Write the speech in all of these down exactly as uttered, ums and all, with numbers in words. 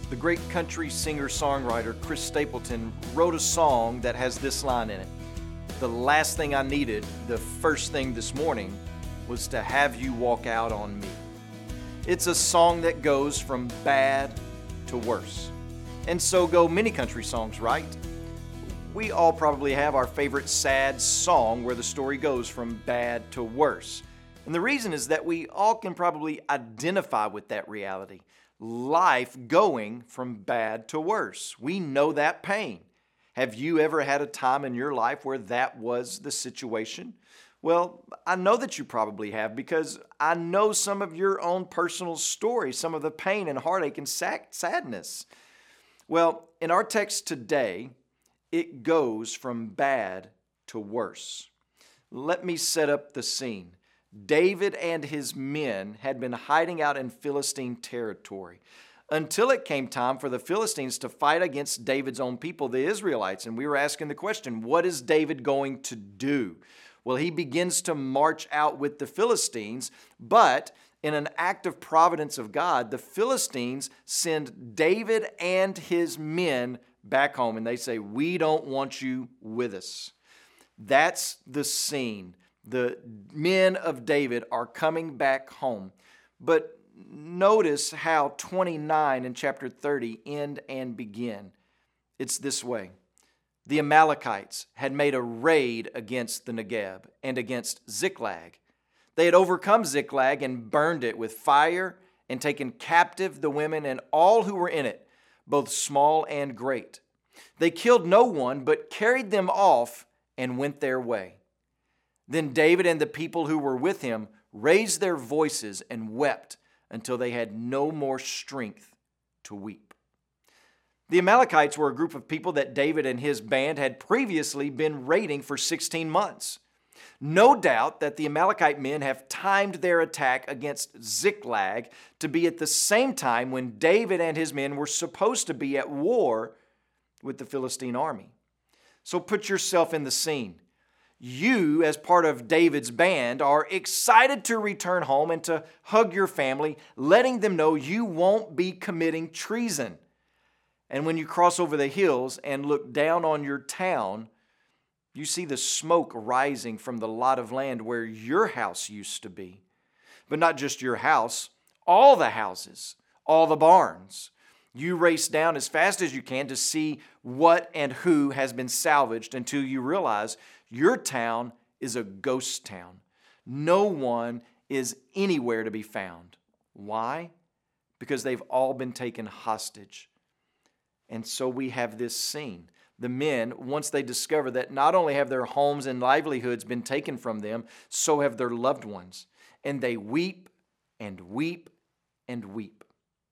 The great country singer-songwriter Chris Stapleton wrote a song that has this line in it. The last thing I needed, the first thing this morning, was to have you walk out on me. It's a song that goes from bad to worse. And so go many country songs, right? We all probably have our favorite sad song where the story goes from bad to worse. And the reason is that we all can probably identify with that reality. Life going from bad to worse. We know that pain. Have you ever had a time in your life where that was the situation? Well, I know that you probably have because I know some of your own personal stories, some of the pain and heartache and sadness. Well, in our text today, it goes from bad to worse. Let me set up the scene. David and his men had been hiding out in Philistine territory until it came time for the Philistines to fight against David's own people, the Israelites. And we were asking the question, what is David going to do? Well, he begins to march out with the Philistines, but in an act of providence of God, the Philistines send David and his men back home, and they say, we don't want you with us. That's the scene. The men of David are coming back home. But notice how twenty-nine and chapter thirty end and begin. It's this way. The Amalekites had made a raid against the Negeb and against Ziklag. They had overcome Ziklag and burned it with fire and taken captive the women and all who were in it, both small and great. They killed no one, but carried them off and went their way. Then David and the people who were with him raised their voices and wept until they had no more strength to weep. The Amalekites were a group of people that David and his band had previously been raiding for sixteen months. No doubt that the Amalekite men have timed their attack against Ziklag to be at the same time when David and his men were supposed to be at war with the Philistine army. So put yourself in the scene. You, as part of David's band, are excited to return home and to hug your family, letting them know you won't be committing treason. And when you cross over the hills and look down on your town, you see the smoke rising from the lot of land where your house used to be. But not just your house, all the houses, all the barns. You race down as fast as you can to see what and who has been salvaged until you realize your town is a ghost town. No one is anywhere to be found. Why? Because they've all been taken hostage. And so we have this scene. The men, once they discover that not only have their homes and livelihoods been taken from them, so have their loved ones. And they weep and weep and weep.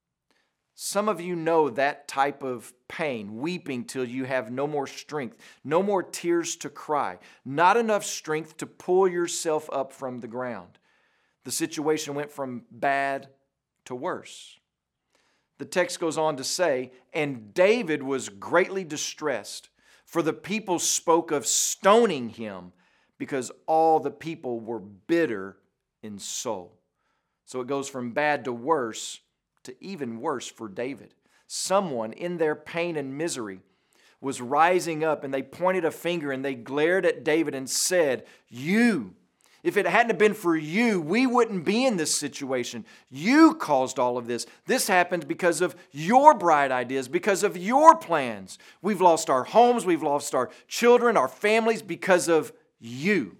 Some of you know that type of pain, weeping till you have no more strength, no more tears to cry, not enough strength to pull yourself up from the ground. The situation went from bad to worse. The text goes on to say, and David was greatly distressed, for the people spoke of stoning him because all the people were bitter in soul. So it goes from bad to worse to even worse for David. Someone in their pain and misery was rising up, and they pointed a finger and they glared at David and said, you, if it hadn't been for you, we wouldn't be in this situation. You caused all of this. This happened because of your bright ideas, because of your plans. We've lost our homes, we've lost our children, our families because of you.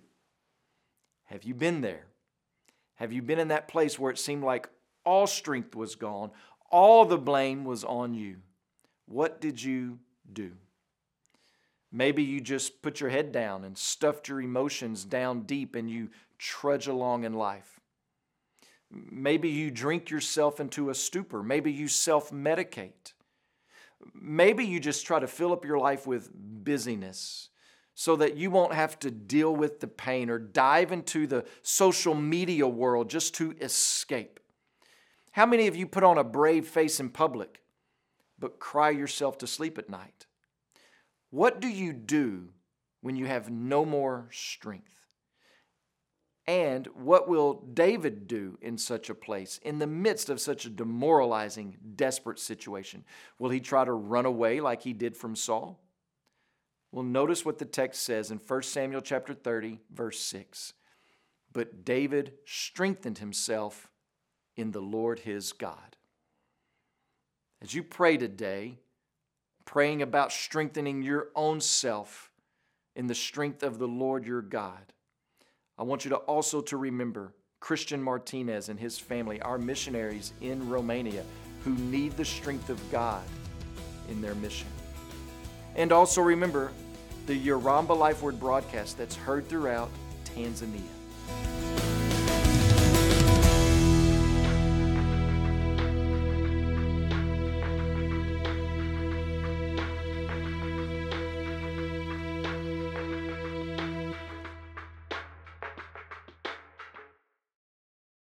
Have you been there? Have you been in that place where it seemed like all strength was gone, all the blame was on you? What did you do? Maybe you just put your head down and stuffed your emotions down deep and you trudge along in life. Maybe you drink yourself into a stupor. Maybe you self-medicate. Maybe you just try to fill up your life with busyness so that you won't have to deal with the pain or dive into the social media world just to escape. How many of you put on a brave face in public but cry yourself to sleep at night? What do you do when you have no more strength? And what will David do in such a place, in the midst of such a demoralizing, desperate situation? Will he try to run away like he did from Saul? Well, notice what the text says in First Samuel chapter thirty, verse six. But David strengthened himself in the Lord his God. As you pray today, praying about strengthening your own self in the strength of the Lord your God, I want you to also to remember Christian Martinez and his family, our missionaries in Romania, who need the strength of God in their mission. And also remember the Yoramba Life Word broadcast that's heard throughout Tanzania.